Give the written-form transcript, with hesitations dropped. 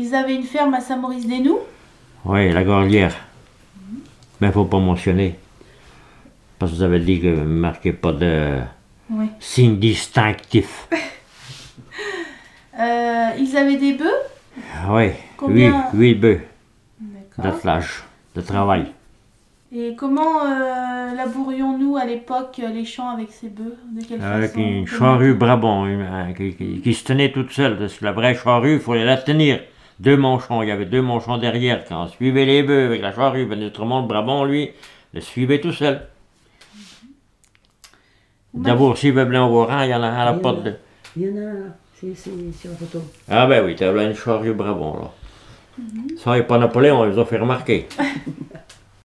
Ils avaient une ferme à Saint-Maurice-des-Noux. Oui, la Gorlière. Mais il ne faut pas mentionner. Parce que vous avez dit que ne marquez pas de signe distinctif. Ils avaient des bœufs. Oui, Combien... 8 bœufs D'accord. d'attelage, de travail. Et comment labourions-nous à l'époque les champs avec ces bœufs? De quelle Avec façon? une charrue Brabant qui se tenait toute seule. Parce que la vraie charrue, il fallait la tenir. 2 manchons, il y avait 2 manchons derrière. Quand on suivait les bœufs avec la charrue, ben, autrement le Brabant, lui, le suivait tout seul. D'abord, s'il veut bien en voir un, il y en a un à la porte de... Il y en a là, c'est sur la photo. Ah ben oui, tu as là une charrue Brabant là. Ça, et pas Napoléon, ils ont fait remarquer.